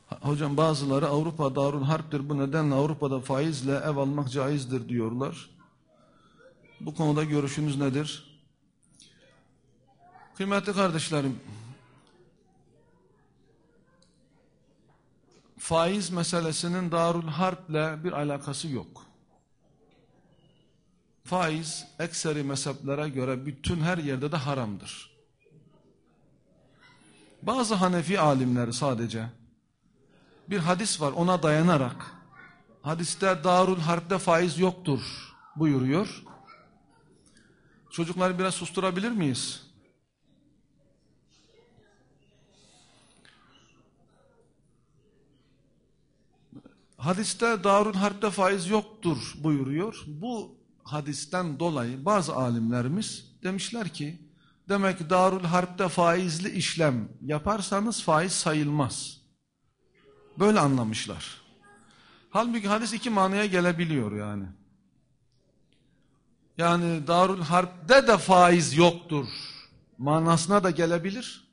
Hocam bazıları Avrupa Darul Harp'tir, bu nedenle Avrupa'da faizle ev almak caizdir diyorlar. Bu konuda görüşünüz nedir? Kıymetli kardeşlerim, faiz meselesinin Darul Harp'le bir alakası yok. Faiz ekseri mezheplere göre bütün her yerde de haramdır. Bazı Hanefi alimleri sadece bir hadis var, ona dayanarak hadiste Darul Harp'te faiz yoktur buyuruyor. Çocukları biraz susturabilir miyiz? Hadiste Darul Harp'te faiz yoktur buyuruyor. Bu hadisten dolayı bazı alimlerimiz demişler ki, demek ki Darul Harp'te faizli işlem yaparsanız faiz sayılmaz. Böyle anlamışlar. Halbuki hadis iki manaya gelebiliyor yani. Yani Darul Harp'te de faiz yoktur manasına da gelebilir.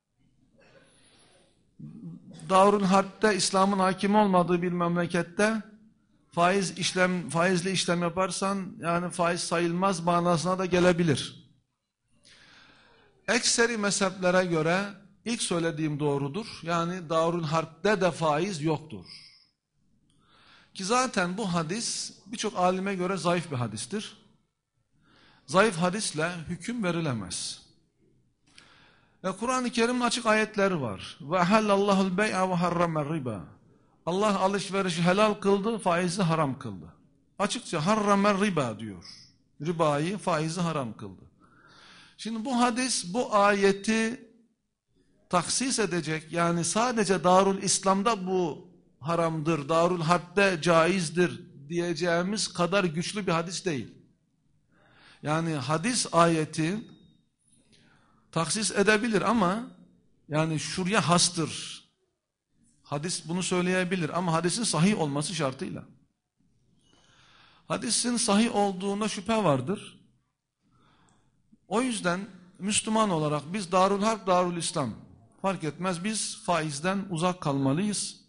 Darul Harp'te İslam'ın hakim olmadığı bir memlekette faizli işlem yaparsan yani faiz sayılmaz manasına da gelebilir. Ekseri mezheplere göre ilk söylediğim doğrudur. Yani Darul Harp'te de faiz yoktur. Ki zaten bu hadis birçok alime göre zayıf bir hadistir. Zayıf hadisle hüküm verilemez. Ve Kur'an-ı Kerim'in açık ayetleri var. Ve halallahu'l bey'a ve harramer riba. Allah alışverişi helal kıldı, faizi haram kıldı. Açıkça harramer riba diyor. Ribayı, faizi haram kıldı. Şimdi bu hadis bu ayeti taksis edecek, yani sadece Darul İslam'da bu haramdır, Darul Harp'te caizdir diyeceğimiz kadar güçlü bir hadis değil. Yani hadis ayeti taksis edebilir ama yani şuraya hastır. Hadis bunu söyleyebilir ama hadisin sahih olması şartıyla. Hadisin sahih olduğuna şüphe vardır. O yüzden Müslüman olarak biz Darul Harp, Darul İslam fark etmez, biz faizden uzak kalmalıyız.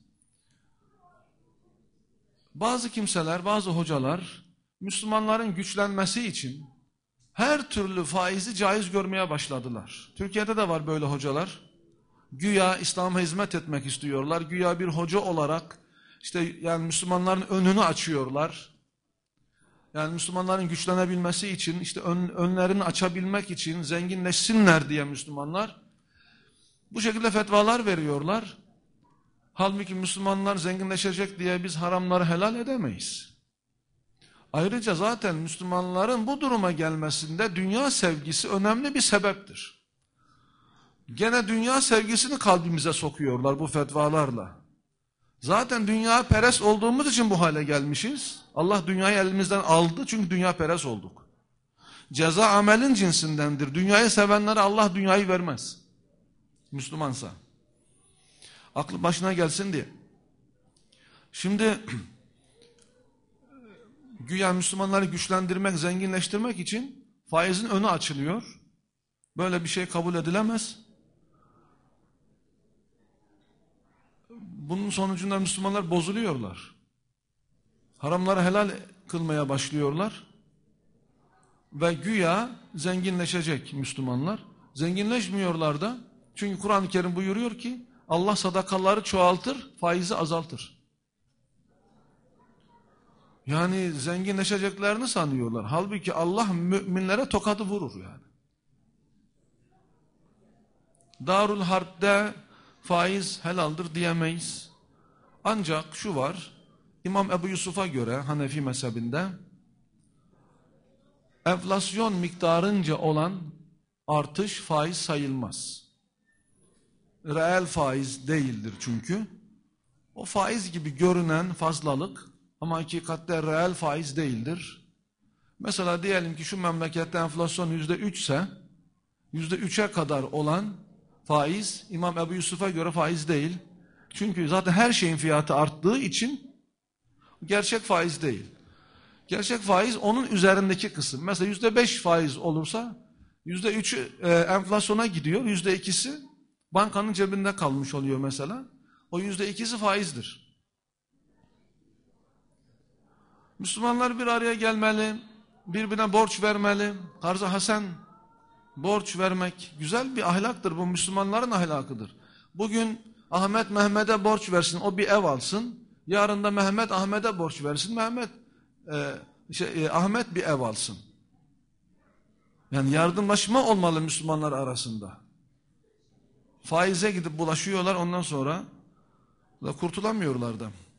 Bazı kimseler, bazı hocalar Müslümanların güçlenmesi için her türlü faizi caiz görmeye başladılar. Türkiye'de de var böyle hocalar. Güya İslam'a hizmet etmek istiyorlar. Güya bir hoca olarak işte yani Müslümanların önünü açıyorlar. Yani Müslümanların güçlenebilmesi için, işte önlerini açabilmek için, zenginleşsinler diye Müslümanlar bu şekilde fetvalar veriyorlar. Halbuki Müslümanlar zenginleşecek diye biz haramları helal edemeyiz. Ayrıca zaten Müslümanların bu duruma gelmesinde dünya sevgisi önemli bir sebeptir. Gene dünya sevgisini kalbimize sokuyorlar bu fetvalarla. Zaten dünya perest olduğumuz için bu hale gelmişiz. Allah dünyayı elimizden aldı çünkü dünya perest olduk. Ceza amelin cinsindendir. Dünyayı sevenlere Allah dünyayı vermez. Müslümansa. Aklı başına gelsin diye. Şimdi güya Müslümanları güçlendirmek, zenginleştirmek için faizin önü açılıyor. Böyle bir şey kabul edilemez. Bunun sonucunda Müslümanlar bozuluyorlar. Haramları helal kılmaya başlıyorlar. Ve güya zenginleşecek Müslümanlar. Zenginleşmiyorlar da. Çünkü Kur'an-ı Kerim buyuruyor ki Allah sadakaları çoğaltır, faizi azaltır. Yani zenginleşeceklerini sanıyorlar. Halbuki Allah müminlere tokadı vurur yani. Darul Harp'te faiz helaldir diyemeyiz. Ancak şu var, İmam Ebu Yusuf'a göre Hanefi mezhebinde enflasyon miktarınca olan artış faiz sayılmaz. Reel faiz değildir çünkü. O faiz gibi görünen fazlalık ama hakikatte reel faiz değildir. Mesela diyelim ki şu memlekette enflasyon %3 ise %3'e kadar olan faiz İmam Ebu Yusuf'a göre faiz değil. Çünkü zaten her şeyin fiyatı arttığı için gerçek faiz değil. Gerçek faiz onun üzerindeki kısım. Mesela %5 faiz olursa %3'ü enflasyona gidiyor. %2'si bankanın cebinde kalmış oluyor mesela. O %2'si faizdir. Müslümanlar bir araya gelmeli, birbirine borç vermeli. Karz-ı hasen, borç vermek güzel bir ahlaktır. Bu Müslümanların ahlakıdır. Bugün Ahmet Mehmet'e borç versin, o bir ev alsın. Yarın da Mehmet Ahmet'e borç versin, Ahmet bir ev alsın. Yani yardımlaşma olmalı Müslümanlar arasında. Faize gidip bulaşıyorlar, ondan sonra da kurtulamıyorlar da.